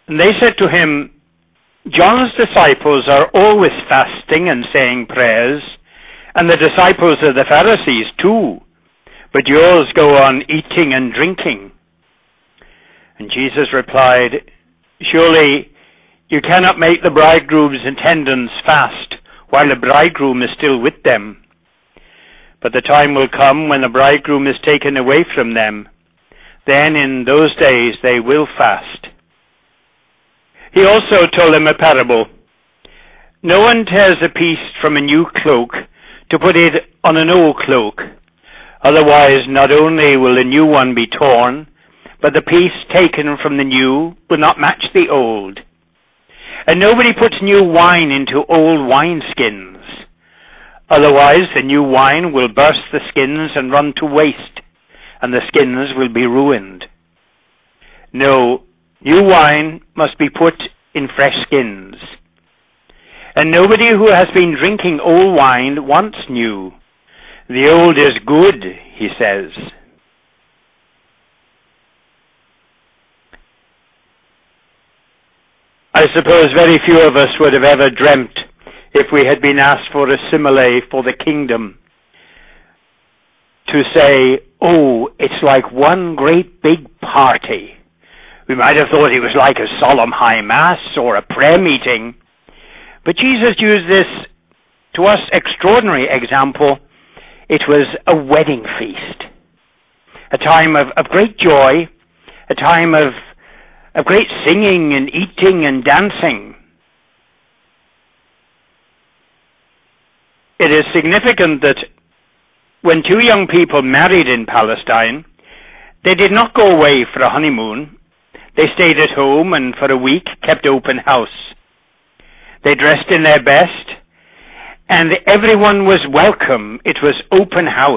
And they said to him, John's disciples are always fasting and saying prayers, and the disciples of the Pharisees too, but yours go on eating and drinking. And Jesus replied, surely you cannot make the bridegroom's attendants fast while the bridegroom is still with them. But the time will come when the bridegroom is taken away from them. Then in those days they will fast. He also told them a parable. No one tears a piece from a new cloak to put it on an old cloak. Otherwise, not only will the new one be torn, but the piece taken from the new will not match the old. And nobody puts new wine into old wineskins. Otherwise, the new wine will burst the skins and run to waste, and the skins will be ruined. No, new wine must be put in fresh skins. And nobody who has been drinking old wine wants new. The old is good, he says. I suppose very few of us would have ever dreamt, if we had been asked for a simile for the kingdom, to say, oh, it's like one great big party. We might have thought it was like a solemn high mass or a prayer meeting. But Jesus used this, to us, extraordinary example. It was a wedding feast, a time of great joy, a time of great singing and eating and dancing. It is significant that when two young people married in Palestine, they did not go away for a honeymoon. They stayed at home and for a week kept open house. They dressed in their best, and everyone was welcome. It was open house.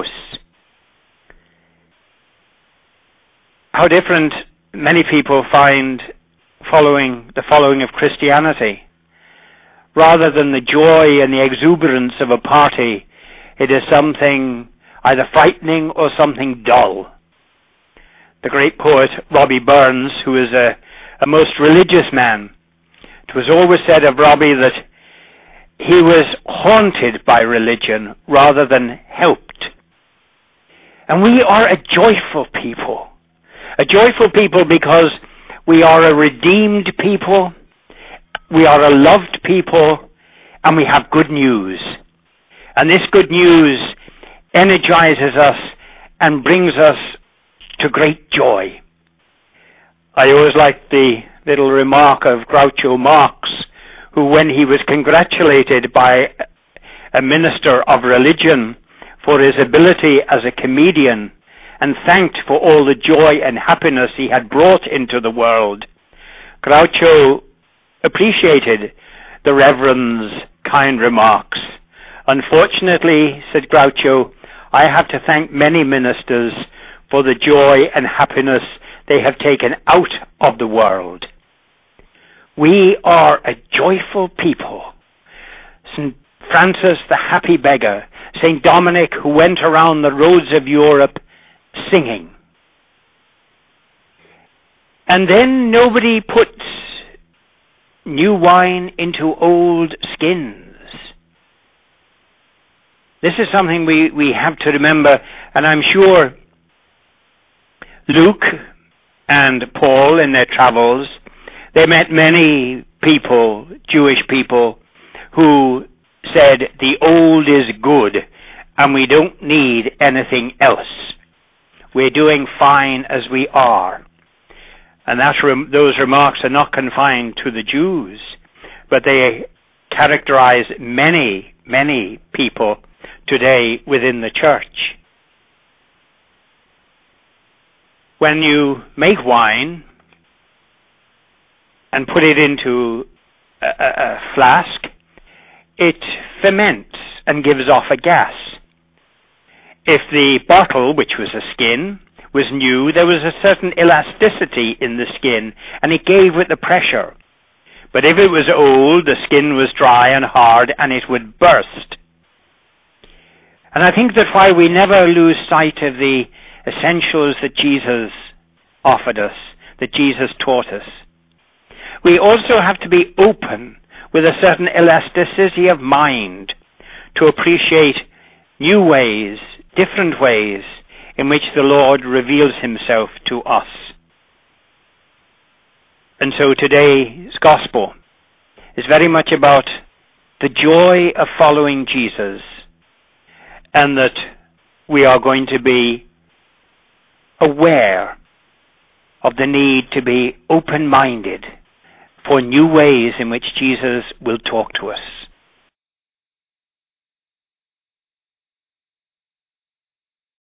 How different many people find the following of Christianity. Rather than the joy and the exuberance of a party, it is something either frightening or something dull. The great poet Robbie Burns, who is a most religious man, it was always said of Robbie that he was haunted by religion rather than helped. And we are a joyful people. A joyful people because we are a redeemed people, we are a loved people, and we have good news. And this good news energizes us and brings us to great joy. I always liked the little remark of Groucho Marx, who, when he was congratulated by a minister of religion for his ability as a comedian and thanked for all the joy and happiness he had brought into the world, Groucho appreciated the Reverend's kind remarks. Unfortunately, said Groucho, I have to thank many ministers for the joy and happiness they have taken out of the world. We are a joyful people. St. Francis the Happy Beggar, St. Dominic, who went around the roads of Europe singing. And then nobody puts new wine into old skins. This is something we have to remember, and I'm sure Luke and Paul in their travels, they met many people, Jewish people, who said the old is good and we don't need anything else. We're doing fine as we are. And those remarks are not confined to the Jews, but they characterize many, many people today within the church. When you make wine and put it into a flask, it ferments and gives off a gas. If the bottle, which was a skin, was new, there was a certain elasticity in the skin, and it gave with the pressure. But if it was old, the skin was dry and hard, and it would burst. And I think that while we never lose sight of the essentials that Jesus offered us, that Jesus taught us, we also have to be open with a certain elasticity of mind to appreciate new ways, different ways in which the Lord reveals himself to us. And so today's gospel is very much about the joy of following Jesus, and that we are going to be aware of the need to be open-minded for new ways in which Jesus will talk to us.